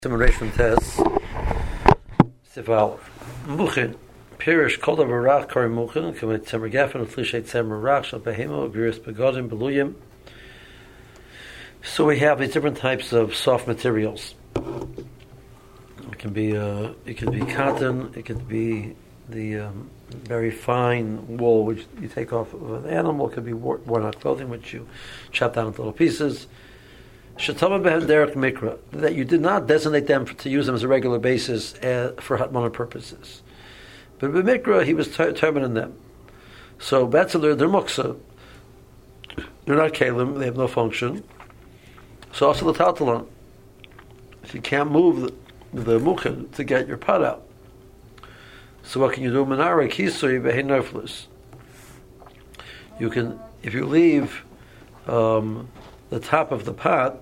Simulation test. Sival Muchin Pirish called a Barach Kari Muchin, commit Temer Gaffin, Flishay Temer Rach, Shal Behemo, Agrius Begodim, Beluyim. So we have these different types of soft materials. It can be cotton, it could be the very fine wool which you take off of an animal, it could be worn out clothing which you chop down into little pieces. That you did not designate them to use them as a regular basis for hatmana purposes. But b'mikra, he was determined them. So Batzeler, they're muksa. They're not kalim, they have no function. So also the taltalan. If you can't move the mukhin to get your pot out. So what can you do? Menara kisui behin noflis. You can, if you leave the top of the pot,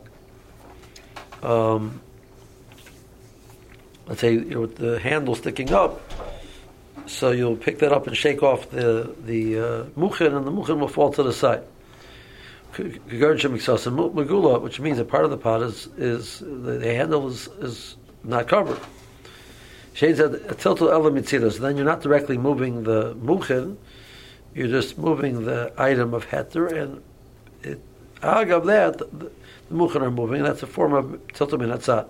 let's say with the handle sticking up, so you'll pick that up and shake off the muchin, and the muchin will fall to the side. Which means that part of the pot is the handle is not covered. So then you're not directly moving the muchin, you're just moving the item of heter, and of that, the muchin are moving. That's a form of tiltum min hatzat.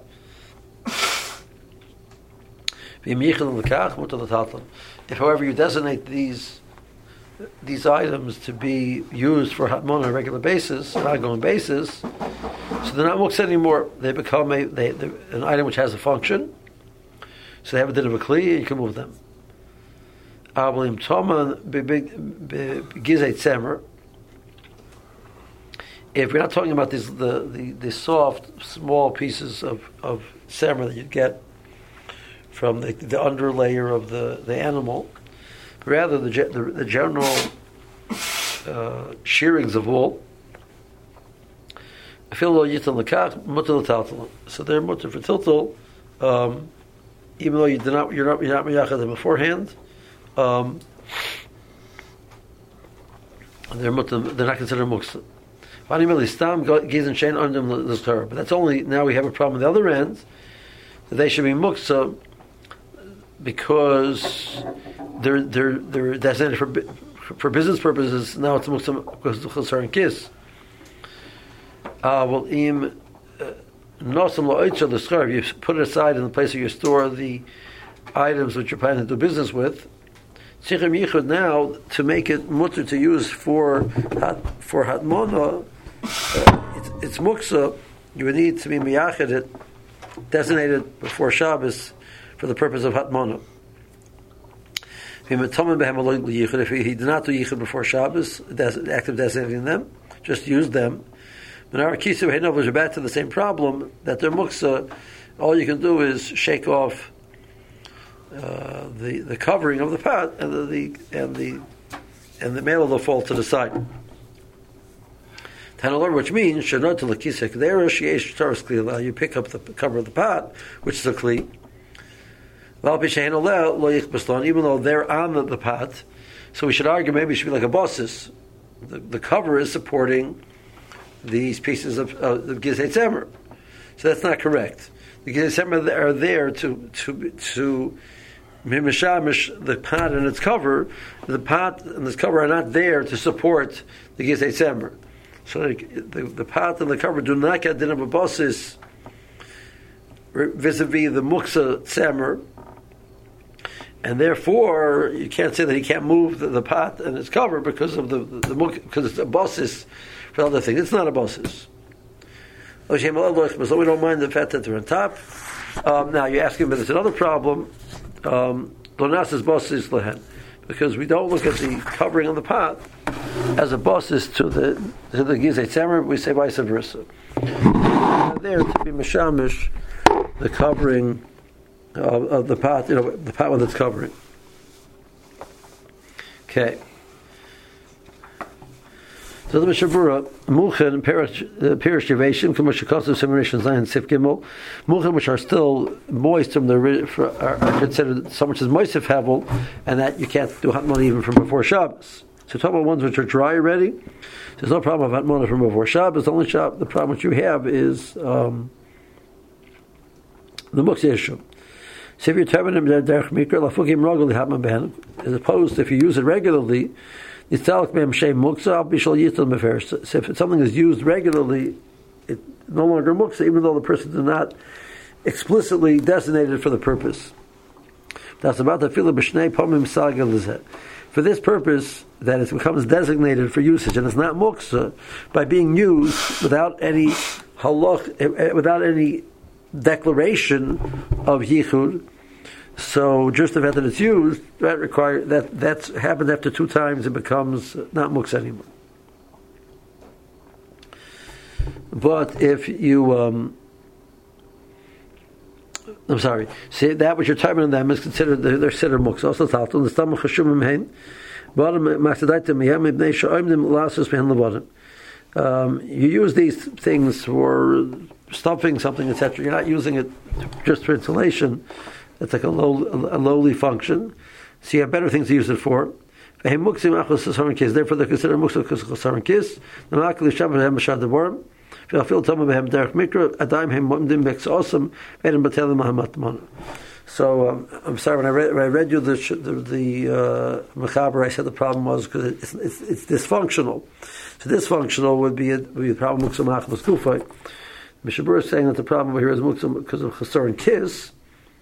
If, however, you designate these items to be used for hatmon on a regular basis, an ongoing basis, so they're not muks anymore. They become an item which has a function. So they have a din of a kli, and you can move them. If we're not talking about the soft, small pieces of semer that you get from the underlayer of the animal, but rather the general shearings of wool, so they're mutter for tiltal, even though you're not miyachad them beforehand. They're not considered muksa. But that's only, now we have a problem on the other end, that they should be muksa because they're designated for business purposes. Now it's muksa because of chasar and kiss. If you put it aside in the place where you store the items which you're planning to do business with, now to make it mutter to use for hatmona, it's muksa. You would need to be miyachid it, designated before Shabbos for the purpose of hatmona. If he did not do yichud before Shabbos, the act of designating them, just use them. But our kisu heinover are back to the same problem that they're muksa. All you can do is shake off the covering of the pot, and the male will fall to the side. Which means you pick up the cover of the pot, which is a kli. Even though they're on the pot, so we should argue maybe it should be like a bosses. The cover is supporting these pieces of gizei tzemer, so that's not correct. The gizei tzemer are there to mimishamish the pot and its cover. The pot and its cover are not there to support the gizei tzemer. So the pot and the cover do not get din of a bosses vis-a-vis the muksa tzemer, and therefore you can't say that he can't move the pot and its cover because of the because it's a bosses for other things. It's not a bosses. So we don't mind the fact that they're on top. Now you're asking, but there's another problem. Lonas is bosses lehen, because we don't look at the covering of the pot as a bosses to the gizei tzemer. We say vice versa. There to be mishamish the covering of the pot, the pot with its covering. Okay. So the Mishabura, Muchin, Pirish Yavashim, Kamashikosu, Simulation Zion, Sif Gimel, Muchin, which are still moist from are considered so much as moistif hevel, and that you can't do hatmon even from before Shabbos. So talk about ones which are dry already. There's no problem of hatmon from before Shabbos. The problem which you have is the muksa issue. So if you're terminating derech mikra, lafukim rogel hatman ben, as opposed to if you use it regularly, yitzalek be'em shem muksa al bishal yitel mefer. So if something is used regularly, it's no longer muksa, even though the person did not explicitly designate it for the purpose. That's about the fila b'shnei pomim salgel lizet. For this purpose, that it becomes designated for usage, and it's not muksa, by being used without any halach, without any declaration of yichud. So just the fact that it's used, that's happened after 2 times, it becomes not muksa anymore. But if you I'm sorry. See, that which you're typing on them is considered, they're considered muksa. Also, talton the stomach chashumim hein. Bottom machzadaitem miyam ibnei sha'oimdim lasus behin levadim. You use these things for stuffing something, etc. You're not using it just for insulation. It's like a lowly function. So you have better things to use it for. Therefore, they're considered muksa because of chasaron kis. So I'm sorry, when I read you the Mechaber, I said the problem was because it's dysfunctional. So dysfunctional would be the problem muksa machmas kufay. Mishabur is saying that the problem here is muksa because of chasaron kis,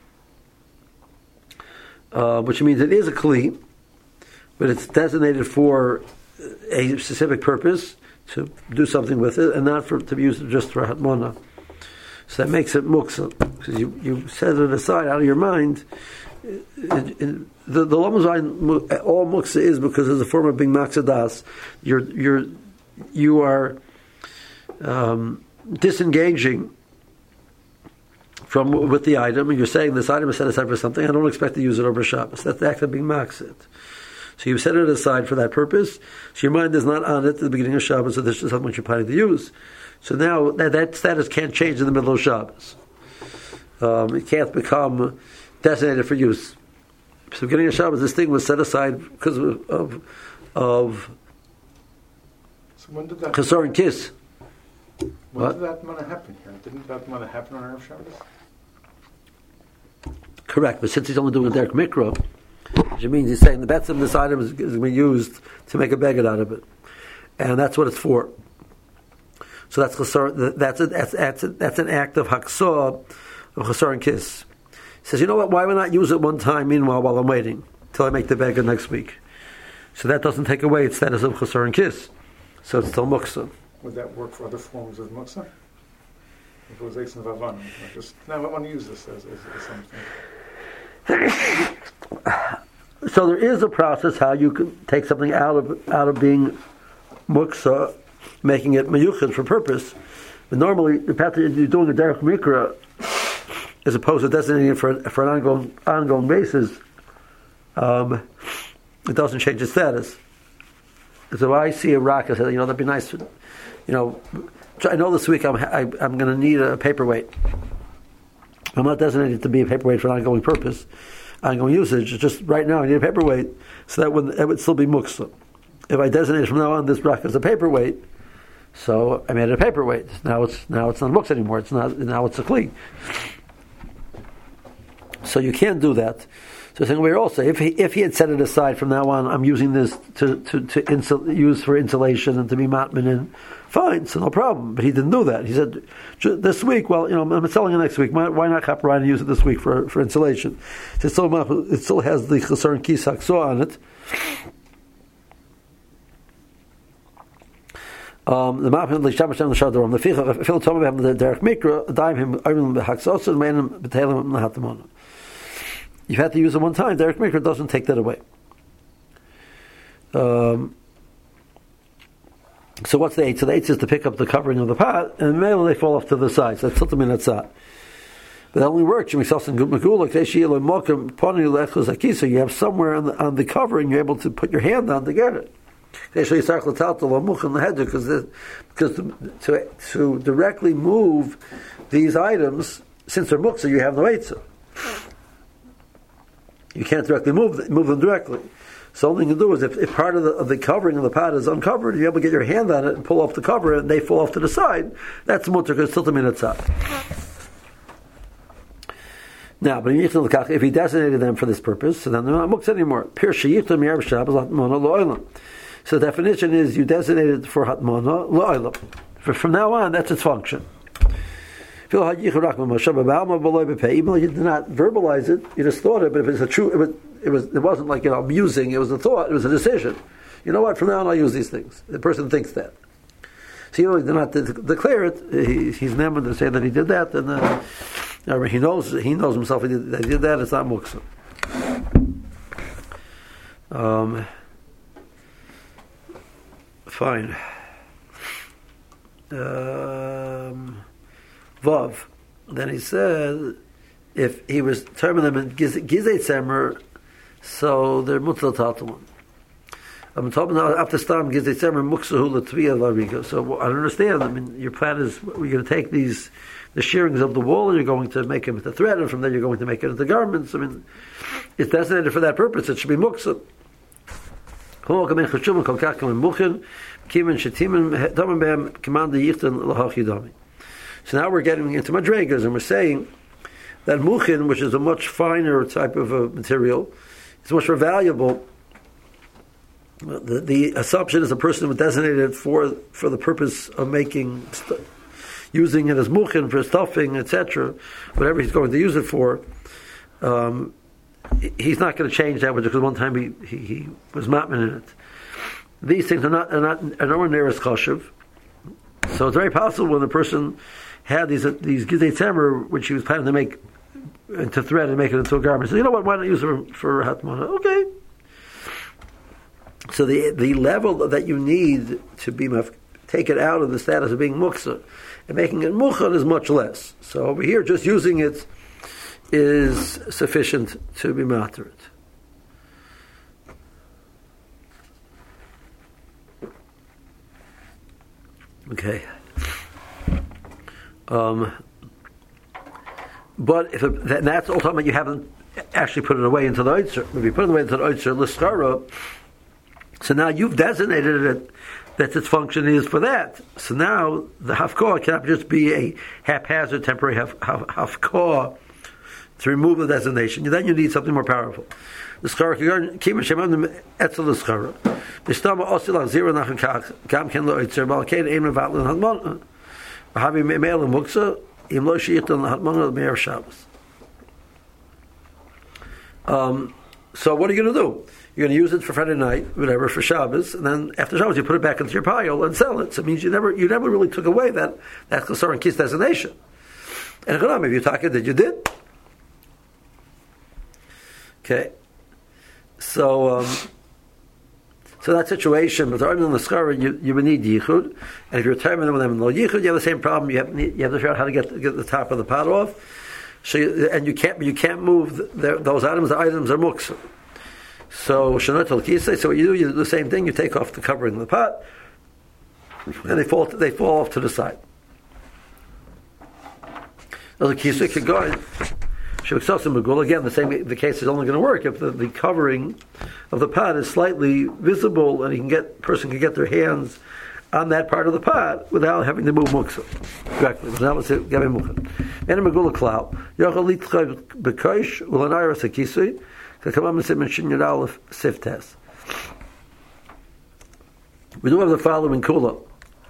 which means it is a kli, but it's designated for a specific purpose, to do something with it, and not to be used just for hatmona. So that makes it muksa, because you set it aside out of your mind. The Lamazayin, all muksa is because it's a form of being maksadas. You are disengaging with the item, and you're saying this item is set aside for something. I don't expect to use it over Shabbos. That's the act of being maksid. So you set it aside for that purpose. So your mind is not on it at the beginning of Shabbos, so this is something you're planning to use. So now that status can't change in the middle of Shabbos. It can't become designated for use. So beginning of Shabbos, this thing was set aside because of so when did that chasaron kis. When did that mana happen here? Didn't that mana happen on Erev Shabbos? Correct, but since he's only doing a derek mikro, which means he's saying the bets of this item is going to be used to make a beged out of it, and that's what it's for. So that's that's an act of haksah of chasaron kis. He says, you know what? Why would I not use it one time? Meanwhile, while I'm waiting till I make the beged next week, so that doesn't take away its status of chasaron kis. So it's still muksa. Would that work for other forms of muksa? If it was Eisen of Avan, I want to use this as something. So there is a process how you can take something out of being muksa, making it meyuchad for purpose. But normally, the path that you're doing a derech mikra, as opposed to designating it for an ongoing basis, it doesn't change its status. So I see a rock, I said, that'd be nice. I know this week I'm going to need a paperweight. I'm not designated to be a paperweight for an ongoing purpose, ongoing usage. It's just right now I need a paperweight, so that it would still be muksa. If I designate from now on this rock as a paperweight, so I made it a paperweight. Now it's not muksa anymore. It's not. Now it's a kli. So you can't do that. So saying we're also, if he had set it aside from now on, I'm using this to use for insulation and to be matman in, fine, so no problem. But he didn't do that. He said this week, I'm selling it next week. Why not chop around and use it this week for insulation? It still has the chasaron kis haksah on it. The mapin the shabbos and the shadarom the ficha fil tom have the derech mikra daim him oim haksah and man betelim nahatamon. You've had to use it one time. Derek Maker doesn't take that away. So what's the eight? So the eight is to pick up the covering of the pot, and maybe they fall off to the side. So that's something in that side. But that only works. You have somewhere on the covering you're able to put your hand on to get it. Because to directly move these items, since they're muksa, you have no eitzah. You can't directly move them directly. So the only thing to do is if part of the covering of the pot is uncovered, you're able to get your hand on it and pull off the cover, and they fall off to the side. That's mutter because it's tilta min hatzad. Now, but if he designated them for this purpose, so then they're not muktzah anymore. So the definition is you designated for hatmana lo'olam. From now on, that's its function. Even though you did not verbalize it, you just thought it. But if it's a true, it wasn't like musing. It was a thought. It was a decision. You know what? From now on, I'll use these things. The person thinks that. So you did not declare it. He's never to say that he did that, and he knows himself that he did that. It's not muktzah. Fine. Vav. Then he said, if he was terming them in Gizei Tzemer, so they're mutzal tatalon. I'm talking now after Stam Gizei Tzemer muksahu l'tviya lariga. So I don't understand. I mean, your plan is we're going to take the shearings of the wall, and you're going to make them into thread, and from there you're going to make it into garments. I mean, it's designated for that purpose. It should be muksa. So now we're getting into madregas, and we're saying that muchin, which is a much finer type of material, is much more valuable. The assumption is a person was designated for the purpose of using it as muchin for stuffing, etc. Whatever he's going to use it for, he's not going to change that because one time he was matman in it. These things are nowhere near as chashuv. So it's very possible when the person had these gizei tzemer, which he was planning to make into thread and make it into a garment. So you know what? Why not use it for hatmana? Okay. So the level that you need to be take it out of the status of being muksa and making it muchad is much less. So over here, just using it is sufficient to be matter it. Okay. But that's all time you haven't actually put it away into the oitzer. If you put it away into the oitzer l'skara, so now you've designated it that its function is for that. So now the hafkor cannot just be a haphazard temporary hafkor to remove the designation. Then you need something more powerful. The skara kima shemam etzel the skara. The stama osilach zero nachan kach gam ken lo oitzer balkein ein mevatlin hadmon. Havi me'el muksa im lo shiitan hadmon me'er Shabbos. So what are you going to do? You're going to use it for Friday night, whatever, for Shabbos, and then after Shabbos you put it back into your pile and sell it. So it means you never really took away that Chasar and Kis designation. And if you talk it, that you did. Okay. So that situation, but in the skara, you would need yichud, and if you're terminating with them in no yichud, you have the same problem. You have to figure out how to get the top of the pot off. So you can't move those items. The items are muksa. So shenot al kisei. So what you do the same thing. You take off the covering of the pot, and they fall off to the side. The kisei can go in. Again, the case is only going to work if the covering of the pot is slightly visible, and person can get their hands on that part of the pot without having to move muksa directly. Now let's get mukha. And a megula cloud. Yochal litchav bekosh ulanayros hakisui. Kakamam siman shinyad aleph siftes. We do have the following kula.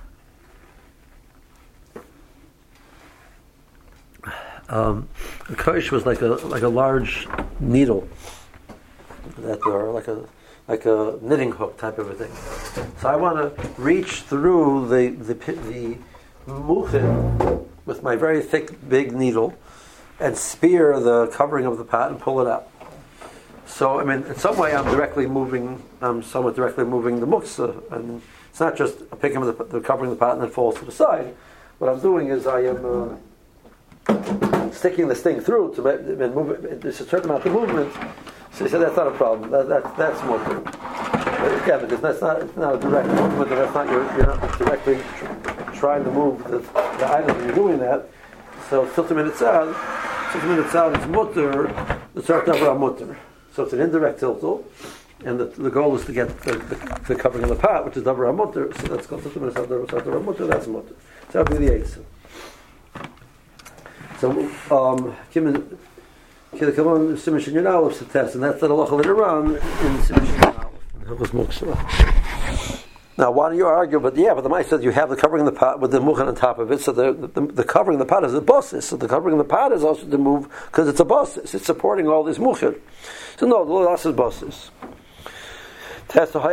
A kosh was like a large needle or like a knitting hook type of a thing. So I want to reach through the muchin with my very thick, big needle and spear the covering of the pot and pull it out. So I mean, in some way, I'm somewhat directly moving the muksa, and it's not just picking up the covering of the pot and then falls to the side. What I'm doing is I am sticking this thing through to move it. There's a certain amount of movement. So he said that's not a problem. That's more good. But again, because it's not a direct movement, and you're not directly trying to move the item when you're doing that. So tiltum minutes out is mutter. The tzartav mutter. So it's an indirect tiltul, and the goal is to get the covering of the pot, which is davar mutter. So that's called tiltum minutes out davar mutter. That's mutter. So that would be the eitzah. So Come on, Siman Shin Yud Aleph to test, and that's the halacha later on in Siman Shin Yud Aleph. Now, why do you argue? But the Ma'aseh said you have the covering of the pot with the muchan on top of it, so the covering of the pot is a basis. So the covering of the pot is also to move because it's a basis. It's supporting all this muchan. So no, the last is basis. It's the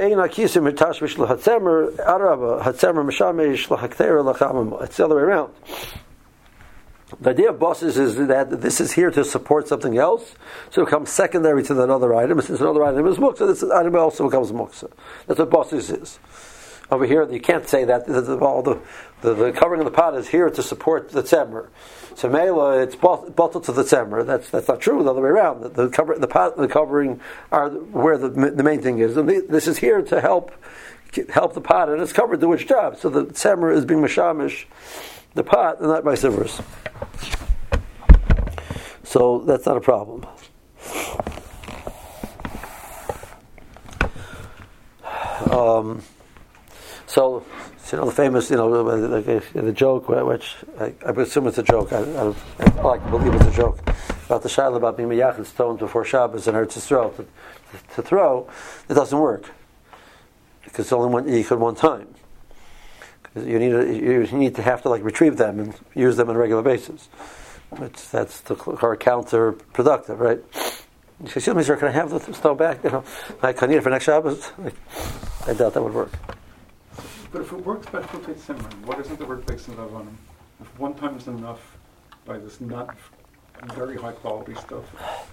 other way around. The idea of basis is that this is here to support something else, so it becomes secondary to that other item. Since another item is muksa, this item also becomes muksa. That's what basis is. Over here, you can't say that the covering of the pot is here to support the tzemer. So Mela, it's bottled to the tzemer. That's not true. The other way around. The pot and the covering are where the main thing is. And this is here to help the pot, and it's covered to which job. So the tzemer is being mashamish the pot, and not vice versa. So that's not a problem. So the famous, the joke, which I assume it's a joke. I like to believe it's a joke about the shayla about being miyachid stone before Shabbos and Eretz Yisrael to throw. It doesn't work because it's only one yichud one time. You need to have to retrieve them and use them on a regular basis. That's counterproductive, right? You say, excuse me, sir, can I have the stone back? Can I need it for next Shabbos? I doubt that would work. But if it works better for Tzimmer, what isn't the work based on Lavanim? If one time is enough by this not very high quality stuff?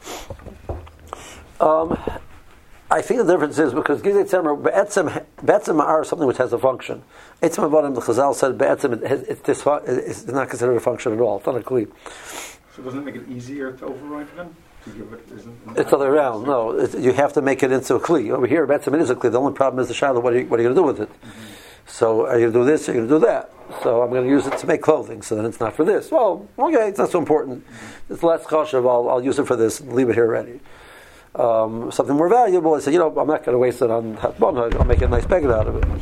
I think the difference is because Gizei Tzimmer, Be'etzim are something which has a function. Etzim Avadim, the Chazal said, Be'etzim, it's not considered a function at all. It's not a kli. So doesn't it make it easier to override them? It's the other way around. No, you have to make it into a kli. Over here, Be'etzim it is a kli. The only problem is the shayla, what are you going to do with it? Mm-hmm. So are you going to do this, or are you going to do that? So I'm going to use it to make clothing, so then it's not for this. Well, okay, it's not so important. It's less chashav, I'll use it for this and leave it here ready. Something more valuable, I say, I'm not going to waste it on hatbonah, I'll make a nice beggar out of it.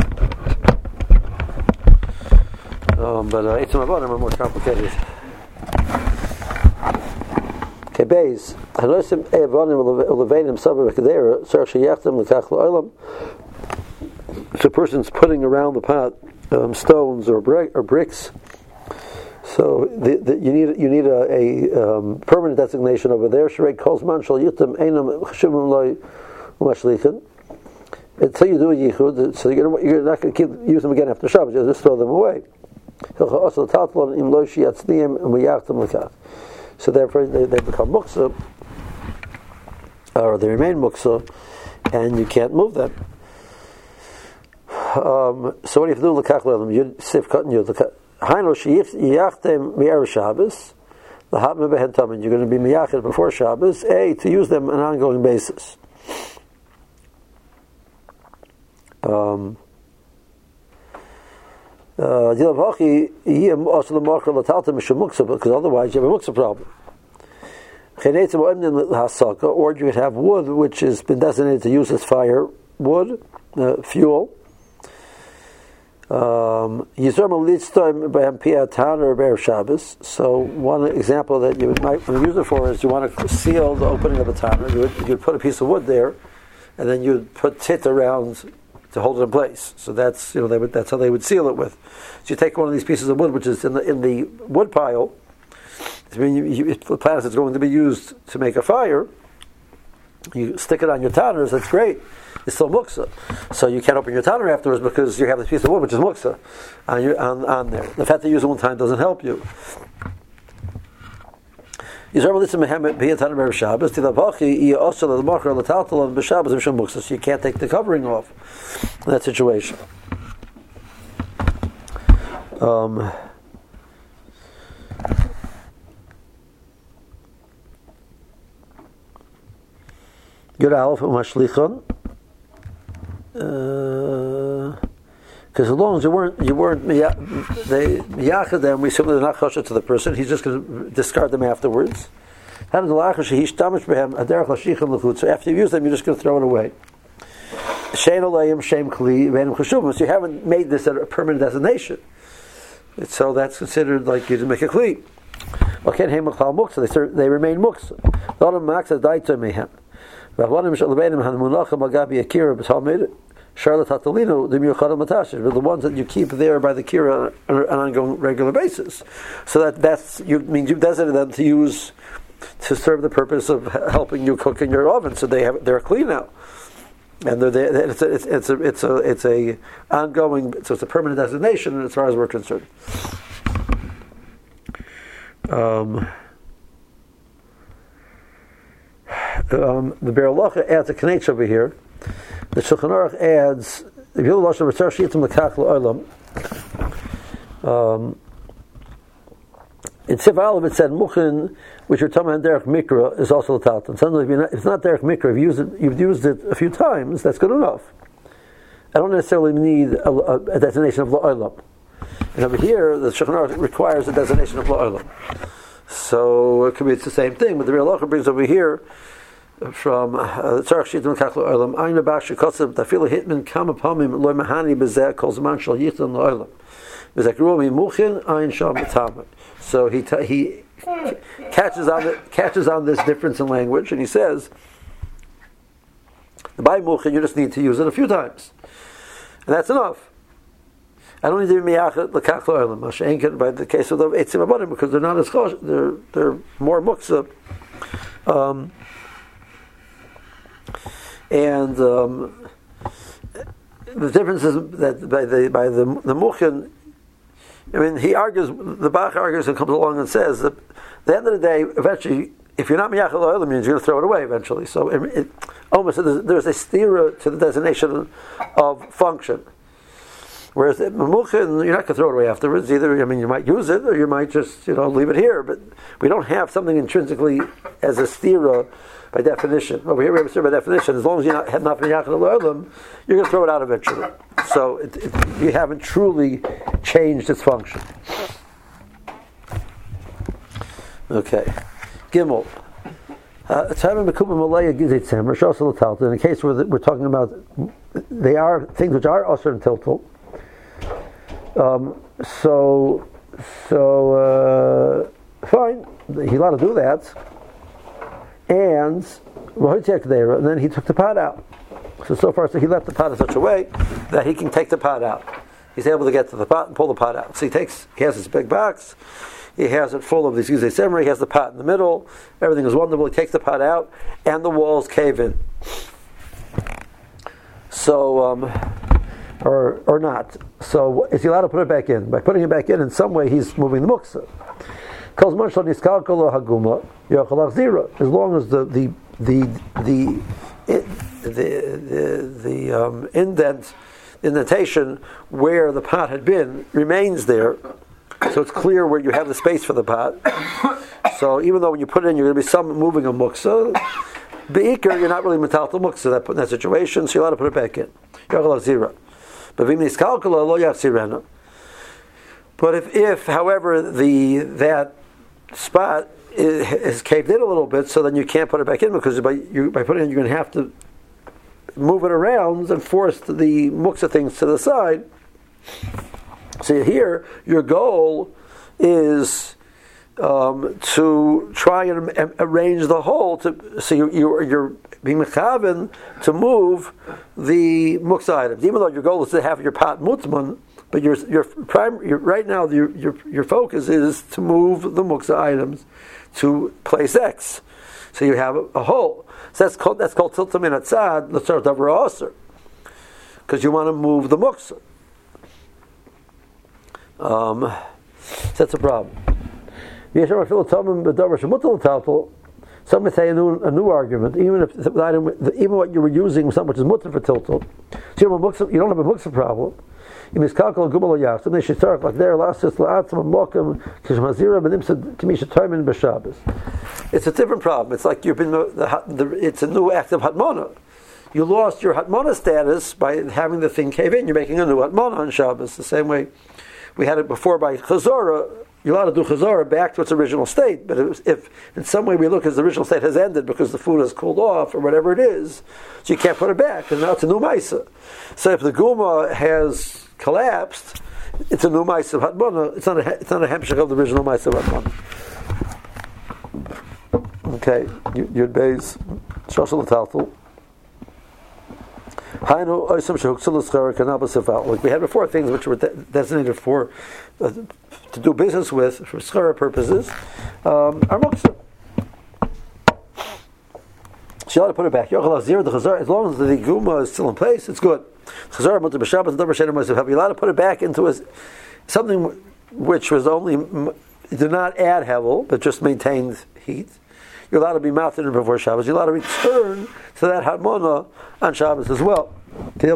But Eitzim Avadim are more complicated. Okay, Beis. Hanosim Avadim Levadim Sabah V'Kedera Sar Sheyachtem L'Kach L'Olam. If a person's putting around the pot stones or bricks, so you need a permanent designation over there. Shrei Kozman Shal Yitim Einam Chshuvim Loi Umashlichin. Until you do a yichud, so you're not going to keep use them again after Shabbos. You just throw them away. So therefore they become muksa, or they remain muksa, and you can't move them. So what do you have to do? L'kach l'elam yud sif cotton yud. Hainu sheyachtem mi'er Shabbos l'hatme behen tamin. You're going to be miyachid before Shabbos. To use them on an ongoing basis. Because otherwise you have a muksa problem. Or you could have wood which has been designated to use as firewood, fuel. So one example that you might use it for is you want to seal the opening of a tanner. You'd put a piece of wood there, and then you'd put tit around to hold it in place. So that's that's how they would seal it with. So you take one of these pieces of wood, which is in the wood pile. The plant is going to be used to make a fire. You stick it on your tanners. That's great. It's still muksa. So you can't open your tanner afterwards because you have this piece of wood which is muksa on there. The fact that you use it one time doesn't help you. So you can't take the covering off in that situation. Yud Aleph Umashlichon. Because as long as you weren't miyachad them, we simply not chasha to the person. He's just going to discard them afterwards. So after you use them, you're just going to throw it away. So you haven't made this a permanent designation. So that's considered like you didn't make a kli. They remain muksa. Adam Max Daito Mehem. Rahmanim Shalabenim Hanmunach Magabi Akira B'Talmid. Charlotte Hatalino, the Miyuchad Matashish, but the ones that you keep there by the Kira on an ongoing regular basis. So that's you've designated them to use to serve the purpose of helping you cook in your oven. So they're clean now, and it's a ongoing. So it's a permanent designation as far as we're concerned. The Be'er Halacha adds a knetch over here. The Shulchan Aruch adds, if you look at the Tzar Shitim L'Kach L'Olam, in Sif Aleph it said Muchin, which you're talking about Derek Mikra, is also L'Talton. Sometimes if it's not Derek Mikra, if you've used it a few times, that's good enough. I don't necessarily need a designation of L'Olam. And over here, the Shulchan Aruch requires a designation of L'Olam. So it could be it's the same thing, but the Be'er Halacha brings over here from Tzarech Shitim L'Kach L'Olam, Ayin B'Ash Shekotzev Tafila Hitman Kama Pamim Lo Mahani B'Zeh Kol Zman Shal Yichtan L'Olam B'Zeh K'ruah Mimuchin Ayin Shal B'Tamid. So he catches on this difference in language, and he says, by Muchin you just need to use it a few times, and that's enough. I don't need to be Miyachet L'Kach L'Olam Mashenken by the case of the Eitzim Abodim, because they're not as chosh, they're more muksa. And the difference is that by the Muchin, I mean, he argues, the Bach argues and comes along and says that at the end of the day, eventually, if you're not Miyachal L'Olam, means you're going to throw it away eventually. So almost there's a stira to the designation of function. Whereas Muchin, you're not going to throw it away afterwards either. I mean, you might use it or you might just leave it here. But we don't have something intrinsically as a stira by definition. Over here we have a stira by definition. As long as you have not been Miyachal L'Olam, you're going to throw it out eventually. So you haven't truly changed its function. Okay. Gimel. In a case where we're talking about, they are things which are usher and tiltal. Fine, he's allowed to do that. And then he took the pot out. So far, he left the pot in such a way that he can take the pot out. He's able to get to the pot and pull the pot out. So he has this big box. He has it full of these Yuzei Semra. He has the pot in the middle. Everything is wonderful. He takes the pot out, and the walls cave in. So, or not. So, is he allowed to put it back in? By putting it back in some way, he's moving the muksa. As long as the indentation where the pot had been remains there, so it's clear where you have the space for the pot. So even though when you put it in, you're going to be some moving a muksa, be'ikr, you're not really metal to muksa in that situation, so you're allowed to put it back in. But if however, that spot is caved in a little bit, so then you can't put it back in, because by putting it in, you're going to have to move it around and force the muksa things to the side. So here, your goal is to try and arrange the whole, so you're being mechaven to move the muksa items. Even though your goal is to have your pot mutman, but your right now your focus is to move the muksa items to place X. So you have a hole. So that's called tilta min hatzad l'tzar davar aser, because you want to move the muksa. So that's a problem. Some would say a new argument, even what you were using was something which is mutter for tiltal. So you don't have a muksa problem. It's a different problem. It's like it's a new act of hatmana. You lost your hatmana status by having the thing cave in. You're making a new hatmana on Shabbos. The same way we had it before by chazara. You're allowed to do chazara back to its original state. But if in some way we look as the original state has ended because the food has cooled off or whatever it is, so you can't put it back, and now it's a new maisa. So if the guma has collapsed, it's a new maisa of hatmana. It's not a hemshech of the original maisa of hatmana. Okay, Yud Beis, Shoshel Taltal. Like we had before, things which were designated for to do business with for schara purposes are muksa. So you ought to put it back. As long as the guma is still in place, it's good. You're allowed to put it back into something which was only did not add hevel, but just maintained heat. You're allowed to be mounted in before Shabbos. You're allowed to return to that hatmana on Shabbos as well. But in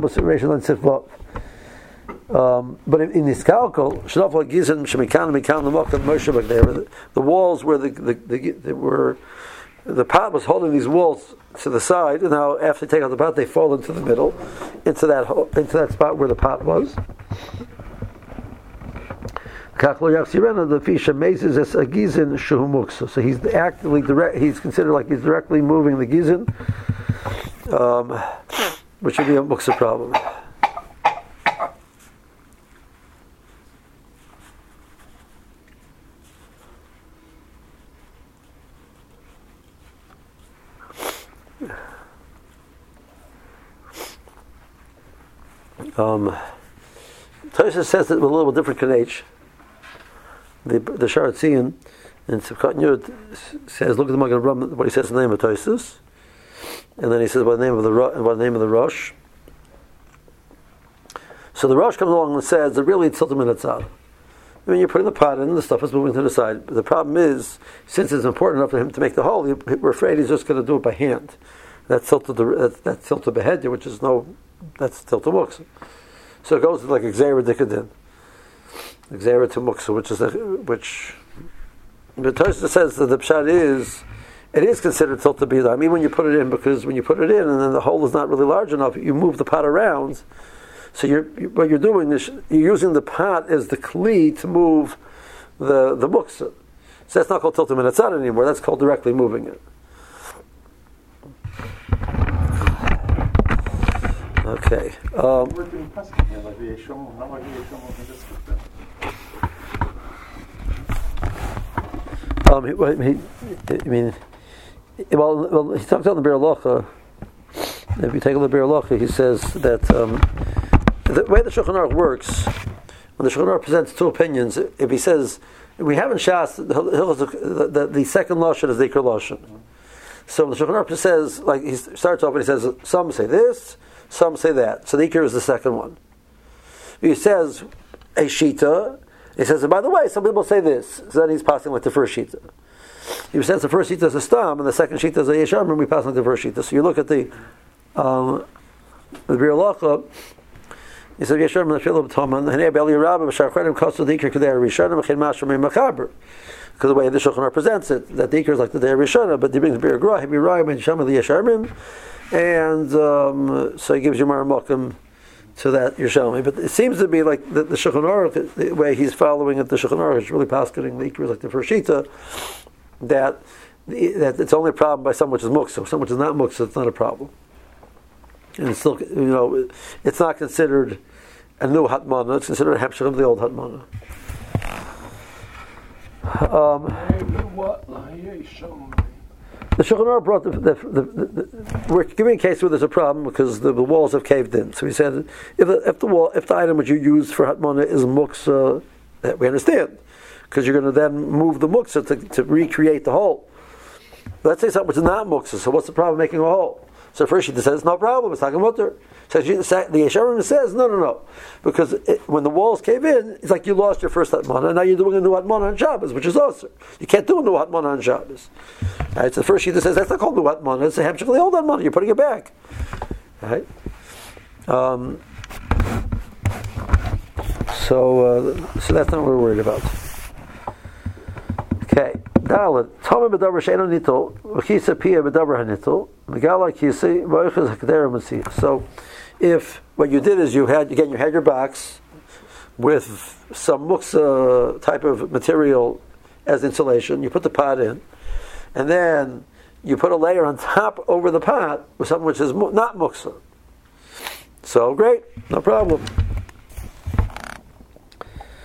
this kalkol, the walls where the pot was holding these walls to the side, and now after they take out the pot, they fall into the middle, into that spot where the pot was. The fish amazes as a gizin shuhumuksa. So he's actively he's considered like he's directly moving the gizin, which would be a muksa problem. Tosfos says that with a little different kanech. The Sharatzian in Sivkot Yud says, look at the Magen Avraham, what he says in the name of Tosfos, and then he says by the name of the Rosh. So the Rosh comes along and says that really it's tiltum in atzad. I mean, you're putting the pot in, the stuff is moving to the side. But the problem is, since it's important enough for him to make the hole, we're afraid he's just going to do it by hand. That's tiltum behead, which is that's tiltum muksa. So it goes like Xera Dikadin. Xera to muksa, which the Tosfos says that the pshat is, it is considered tilta bida. I mean, when you put it in, because when you put it in and then the hole is not really large enough, you move the pot around. So what you're doing is you're using the pot as the kli to move the muksa. So that's not called tilta min atzad anymore. That's called directly moving it. Okay. We're doing pesach here, like the Yeshomim, not like the Yeshomim can just put that. He talks about the Be'er Halacha. If you take a look at the Be'er Halacha, he says that the way the Shulchan Aruch works, when the Shulchan Aruch presents two opinions, if he says we have in Shas the second lashon is the Ikar lashon. So the Shulchan Aruch says, like he starts off and he says, some say this, some say that. So the Ikar is the second one. He says a shita. He says, and by the way, some people say this. So then he's passing like the first shita. He says the first shita is a stam, and the second shita is a yesham, and we pass like the first shita. So you look at the Be'er Halacha. He said yesham l'shilam toman hanei b'eli rabba b'sharchenim kosu dikar k'dei rishonim v'chein mashram mechaber. Because the way the Shulchan Aruch presents it, that dikar is like the day rishona, but he brings Be'er Gra, he b'rayim and yesham the yeshamim, and so he gives you mar mokum to that Yerushalmi. But it seems to be like the Shulchan Aruch, the way he's following it, the Shulchan Aruch is really paskening the Ikar like the first shita, that it's only a problem by some which is muksa. Some which is not muksa, it's not a problem. And it's still, it's not considered a new hatmana, it's considered a hemshech of the old hatmana. The Shulchan Aruch brought we're giving a case where there's a problem because the walls have caved in. So he said, if the item which you use for hatmana is muksa, that we understand, because you're going to then move the muksa to recreate the hole. But let's say something which is not muksa. So what's the problem making a hole? So first she says no problem. It's talking about her. So the Yesharim says no, because when the walls cave in, it's like you lost your first hatmana, and now you're doing a new hatmana on Shabbos, which is also you can't do a new hatmana on Shabbos. Right? So the first shita says that's not called new hatmana; it's a hemshech of the old hatmana. You're putting it back. Right? So that's not what we're worried about. Okay. Dalet Tama b'davar she'eno nitol v'chisa pia b'davar hanitul megala kisi v'oichas hakdera masih. So, if what you did is you had your box with some muksa type of material as insulation. You put the pot in, and then you put a layer on top over the pot with something which is not muksa. So great, no problem.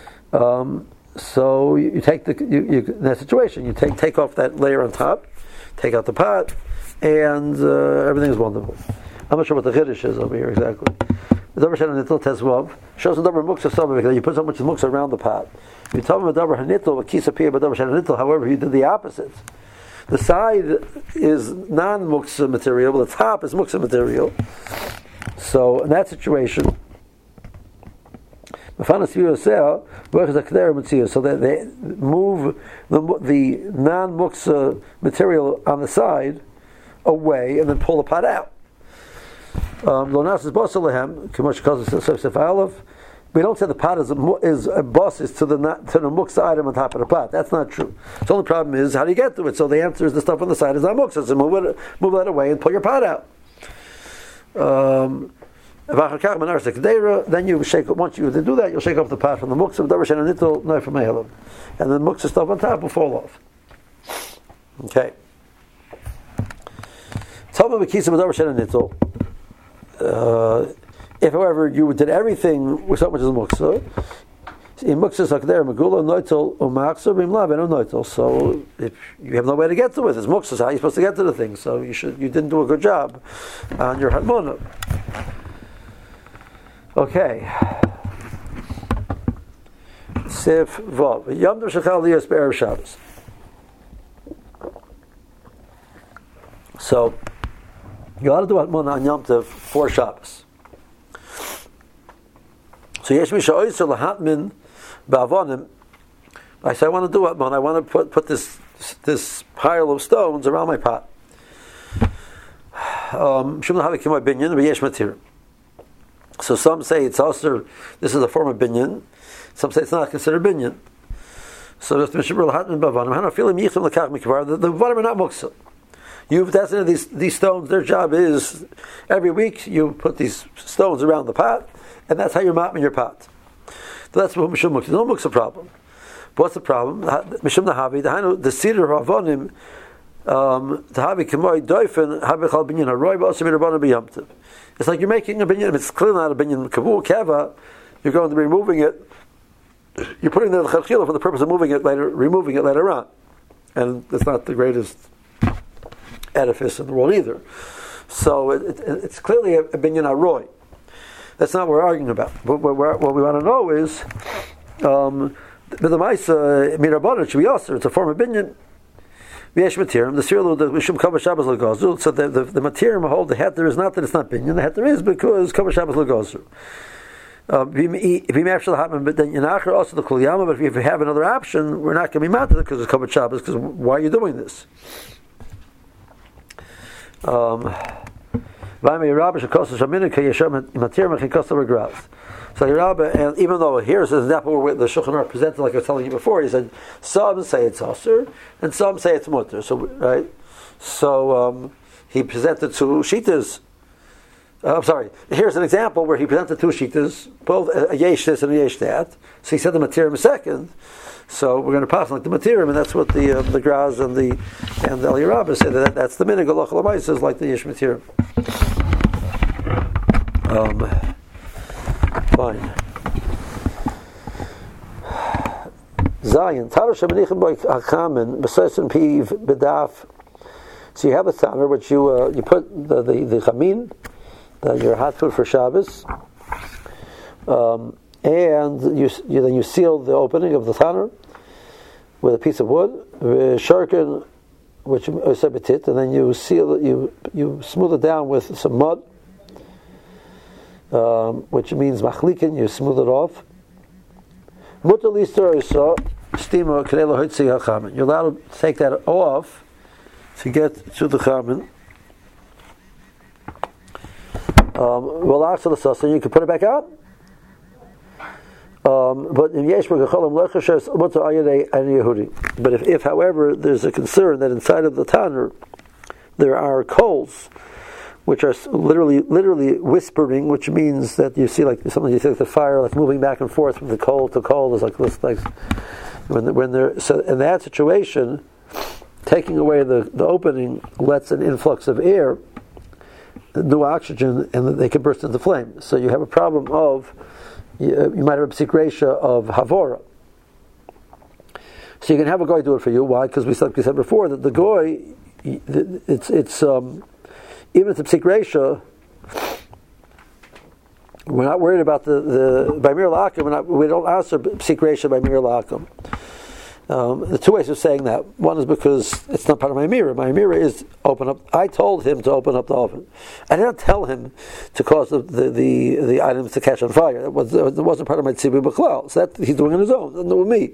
So you take in that situation, you take off that layer on top, take out the pot, and everything is wonderful. I'm not sure what the chiddush is over here exactly. The davar she'en nittel tesvav shows the davar muksa stomach that you put so much muksa around the pot. You tell them a davar hanittel, a kisa pia, but davar she'en nittel. However, you did the opposite. The side is non-muksa material, but the top is muksa material. So in that situation, so that they move the non-muksa material on the side away and then pull the pot out. We don't say the pot is a bosses to the muksa item on top of the pot. That's not true. The only problem is how do you get to it? So the answer is the stuff on the side is not muksa. So move that away and pull your pot out. Then you shake. Once you do that, you'll shake off the pot from the muksa, and the muksa stuff on top will fall off. Okay. If, however, you did everything with so much as muksa, in muksa sakder megula noitel umaksa bimlav and noitel. So if you have no way to get to it, it's muksa. So how are you supposed to get to the thing? So you didn't do a good job on your hatmona. Okay. Sif vav yom shachal liyas be'erev Shabbos. So you ought to do hatmona on Yom Tov for Shabbos. So yesh mi sha'oyser lahatmin ba'avonim. I say I want to do hatmona. I want to put this pile of stones around my pot. Shum lahavi k'moy binyan v'yesh matir. So some say it's also this is a form of binyan. Some say it's not considered binyan. So the bavanim are not muksa. That's these stones. Their job is every week you put these stones around the pot, and that's how you're mopping your pot. So that's what mishum muksa. No muksa problem. But what's the problem? Mishum nahavi the cedar havonim tahavi k'moy doifen habichal binyan haroy ba'asim rabbanim b'yamtiv. It's like you're making a binyan. It's clearly not a binyan kavul keva. You're going to be removing it. You're putting the chachila for the purpose of removing it later on, and it's not the greatest edifice in the world either. So it's clearly a binyan aroy. That's not what we're arguing about. What we want to know is the ma'isa mirabbanan should be also. It's a form of binyan. V'yesh matirim, the sirlu the mishum kavah Shabbos l'gozru. So the matirim hold the heter is not that it's not binyan. The heter is because kavah Shabbos l'gozru. But then Yinacher also the Kulyama. But if you have another option, we're not going to be mad at it because it's kavah Shabbos. Because why are you doing this? So Yerabba, and even though here's an example where the Shulchan Aruch presented, like I was telling you before, he said some say it's aser and some say it's mutter. So right, so he presented two shitas. I'm sorry. Here's an example where he presented two shitas, both a yesh this and a yesh that. So he said the matirim second. So we're going to pass like the matirim, and that's what the Graz and the El Yerabba said. That's the minig Allah Chalamayis is like the yesh matirim. Fine. Zion. Tarash Aminichem Boy Akamen Besosin Piv Bedaf. So you have a tanner which you put the chamin, your hot food for Shabbos, and then you seal the opening of the tanner with a piece of wood, sharken, which is a betit, and then you seal it. You smooth it down with some mud. Which means machlikin, you smooth it off. You're allowed to take that off to get to the chamin. After the sauce, you can put it back out. But if, however, there's a concern that inside of the tanner there are coals, which are literally whispering, which means that you see like something you see like the fire like moving back and forth from the coal to coal. Is like this, like when they're so in that situation, taking away the opening lets an influx of air, new oxygen, and they can burst into flame. So you have a problem of you might have a psik ratio of havora. So you can have a goy do it for you. Why? Because we said before that the goy it's even if it's a psik reisha, we're not worried about the by mir la'akim. We don't answer psik reisha by mir la'akim. The two ways of saying that. One is because it's not part of my mirror. My mirror is open up. I told him to open up the oven. I did not tell him to cause the items to catch on fire. It wasn't part of my tzibur b'chlal. So that he's doing it on his own. Nothing to do with me.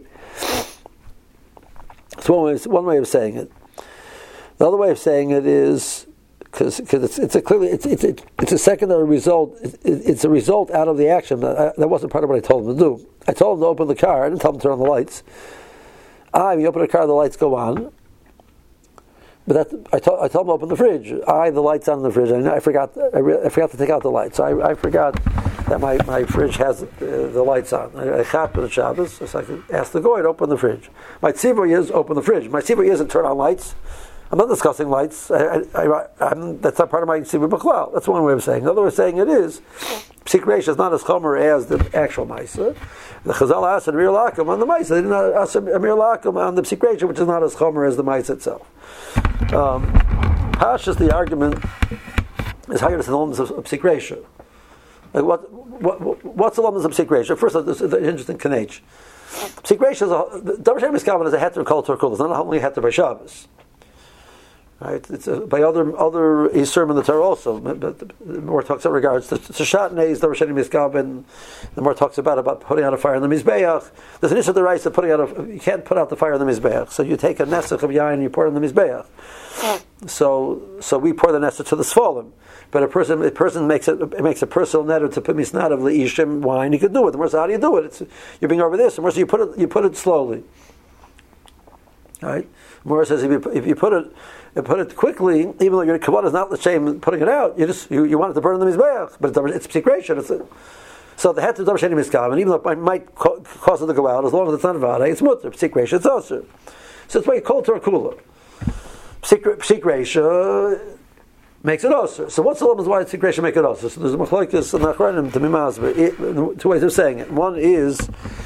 It's one way of saying it. The other way of saying it is because it's a secondary result. It's a result out of the action that wasn't part of what I told him to do. I told him to open the car. I didn't tell him to turn on the lights. When you open the car, the lights go on. But I told him to open the fridge. The lights on in the fridge. I forgot to take out the lights. So I forgot that my fridge has the lights on. I chap on Shabbos, so I could ask the goy to open the fridge. My tzivur is open the fridge. My tzivur isn't turn on lights. I'm not discussing lights. That's not part of my tzivur b'chlal. That's one way of saying it. Another way of saying it is psik reisha is not as chomer as the actual ma'isa. The Chazal asked a mir la'akim on the ma'isa. They did not ask a mir la'akim on the psik reisha, which is not as chomer as the ma'isa itself. Pashas, the argument is higher than the limits of psik reisha. Like what's the limits of psik reisha? First, there's an interesting kanech. Psik reisha is Davar Shein Miskaven is a heter kol Torah kula. It's not only a heter by Shabbos. Right? It's by other Yisurim in the Torah also. But the more talks in regards to Shatnez, the Rosh Hashanah, the more talks about putting out a fire in the Mizbeach. There's an issue of the rice of putting out you can't put out the fire in the Mizbeach. So you take a nesach of yain and you pour it in the Mizbeach. So we pour the nesach to the Sfolim. But a person makes a personal netter to put misnad of leishim wine. He could do it. The more how do you do it? You're being over this. The more you put it slowly. Right? Morah says if you put it quickly, even though your kavanah is not the same putting it out, you want it to burn in the mizbeach, but it's psik reisha. So the head to Davar Shein Miskaven, even though it might cause it to go out, as long as it's not vada, it's mutter. Psik reisha, it's also. So it's why you call Torah kula. Psik reisha makes it also. So what's the limit why psik reisha make it also? So there's a machlokes and achronim to mimaz, but two ways of saying it. One is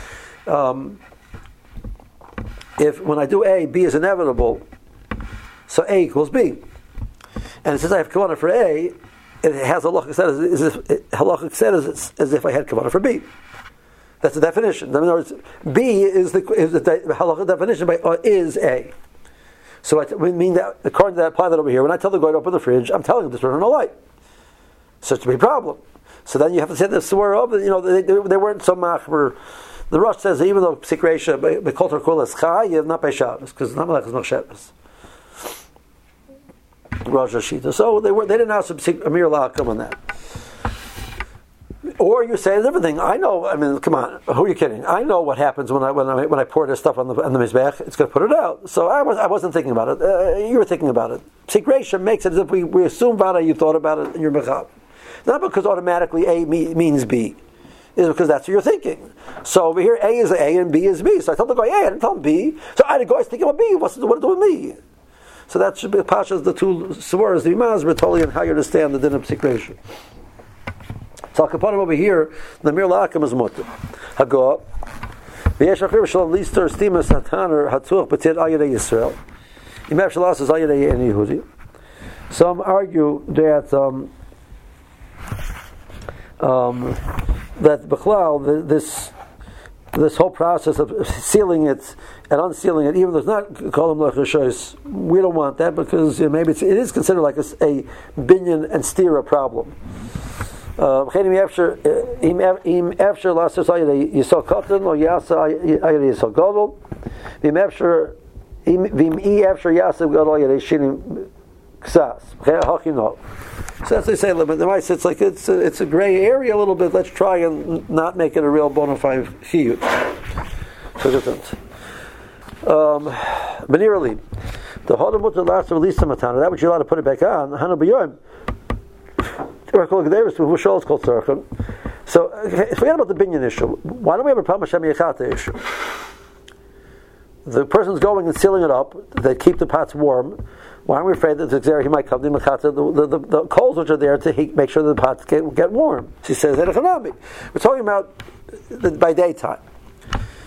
if when I do A, B is inevitable, so A equals B. And since I have kavanah for A, it has halachic said as if I had kavanah for B. That's the definition. In other words, B is the halachic definition is A. So we mean that according to that, apply that over here. When I tell the guy to open the fridge, I'm telling him to turn on a light. So it's a big problem. So then you have to say the swear of they weren't so machmer. The Rosh says that even though psik reisha by kol Torah kula is chayiv, not by Shabbos, because not like it's not Shabbos. Rosh Hashita. So they didn't ask a mir la'akim on that. Or you say everything. I know. I mean, come on. Who are you kidding? I know what happens when I pour this stuff on the mizbech. It's going to put it out. So I wasn't thinking about it. You were thinking about it. Psik reisha makes it as if we assume vada you thought about it in your mechab. Not because automatically A means B. Is because that's what you're thinking. So over here, A is A and B is B. So I told the guy A, I didn't tell him B. So I had to go, I was thinking about B. What's it to do with me? So that should be Pasha's the two swears, the Imaz, Bertoli, and how you understand the din of psik reisha. So I'll kapon him over here, the mir la'akim is mutter. Hago, v'yesh achir v'shalom lister stima sataner hatzuach b'tzid ayadei Yisrael. Imev shalas is ayadei en Yehudi. Some argue that that Bechlal, this whole process of sealing it and unsealing it, even though it's not Kolam Lechashos, we don't want that because maybe it is considered like a binyan and stira problem. So that's what they say. It's a gray area a little bit. Let's try and not make it a real bona fide chiyut. So different. Benirali, the hodamut the last release the matana. That which you're allowed to put it back on. Hanu b'yoyim. So forget about the binyan issue. Why don't we have a problem with Shem Yechata issue? The person's going and sealing it up. They keep the pots warm. Why aren't we afraid that he might come to the coals which are there to make sure that the pots get warm? She says, we're talking about by daytime.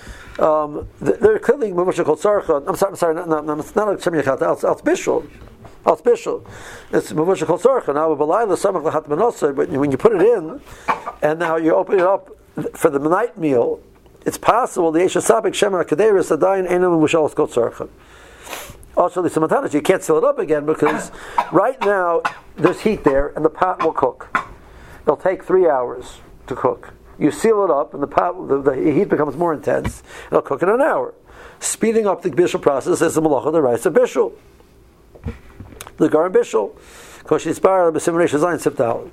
They're clearly I'm sorry, not Shem Yechata, Al Bishul. Oh, it's bishul. It's mavushal kol tzorcha. Now, but when you put it in, and now you open it up for the night meal, it's possible the Eshes Sabik Shemer HaKaderis Adayin Einam Mavushal kol tzorcha. Also, you can't seal it up again because right now there's heat there, and the pot will cook. It'll take 3 hours to cook. You seal it up, and the pot, the heat becomes more intense. It'll cook in an hour. Speeding up the bishul process is the malacha, the rice of bishul. The garam bishul, koshnitzbar b'simrei shazayin siptal.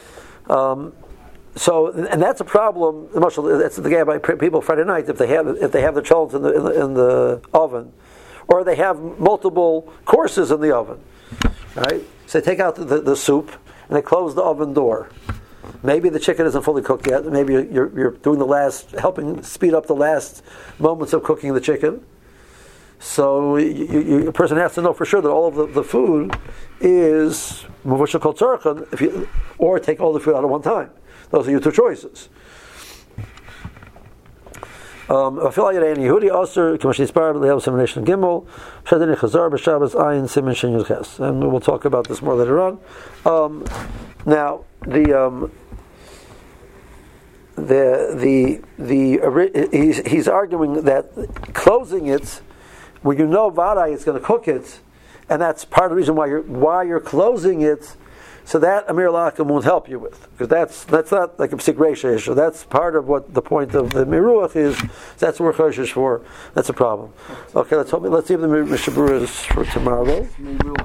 So, and that's a problem. That's the guy by people Friday night if they have the cholents in the oven, or they have multiple courses in the oven. Right? So they take out the soup and they close the oven door. Maybe the chicken isn't fully cooked yet. Maybe you're doing helping speed up the last moments of cooking the chicken. So a person has to know for sure that all of the food is mavushal kol tzorcha, or take all the food out at one time. Those are your two choices. And we'll talk about this more later on. Now he's arguing that closing it, when you know Vadai is going to cook it, and that's part of the reason why you're closing it, so that Amir Lakim won't help you with, because that's not like a psik reisha issue. That's part of what the point of the miruach is. That's what we're choshesh for. That's a problem. Okay, let's see if the Mishabura is for tomorrow.